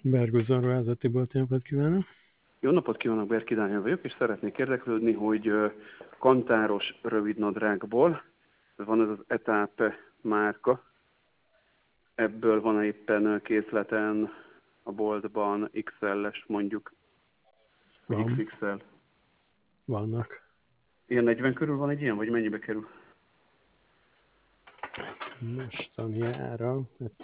Bergőzön Ruházati Tibor, jó napot kívánok! Jó napot kívánok, Berki Dániel vagyok, és szeretnék érdeklődni, hogy kantáros rövidnadrágból van ez az Etápe márka. Ebből van éppen készleten a boltban XL-es mondjuk, vagy Van. XXL. Vannak. Ilyen 40 körül van egy ilyen, vagy mennyibe kerül? Mostani ára, hát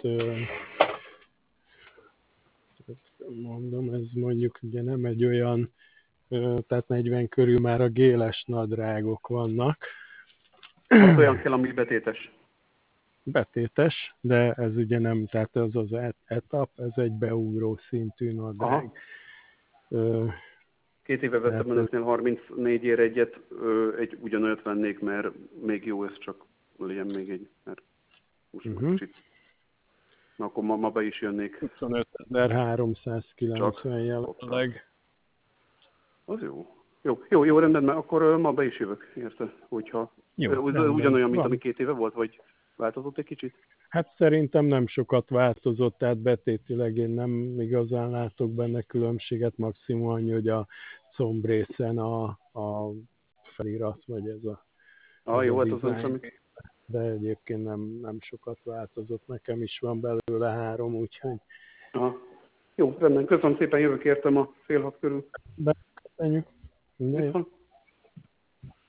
mondom, ez mondjuk ugye nem egy olyan, tehát 40 körül már a géles nadrágok vannak. Hát olyan kell, ami betétes. Betétes, de ez ugye nem, tehát ez az etap, ez egy beugró szintű nadrág. Aha. 2 éve vettem önöknél 34 ér egyet, egy ugyanolyat vennék, mert még jó, ez csak legyen még egy, mert most kicsit. Na, akkor ma be is jönnék. 25.390 jelenleg. Az jó, rendben, mert akkor ma be is jövök, érte? Hogyha ugyanolyan, mint ami 2 éve volt, vagy változott egy kicsit? Hát szerintem nem sokat változott, tehát betétileg én nem igazán látok benne különbséget, maximum annyi, hogy a combrészen a felirat, vagy ez a Jó, hát design. az nem. De egyébként nem sokat változott, nekem is van belőle 3, úgyhogy... Aha. Jó, rendben, köszönöm szépen, jövök értem a fél 6 körül. Köszönjük.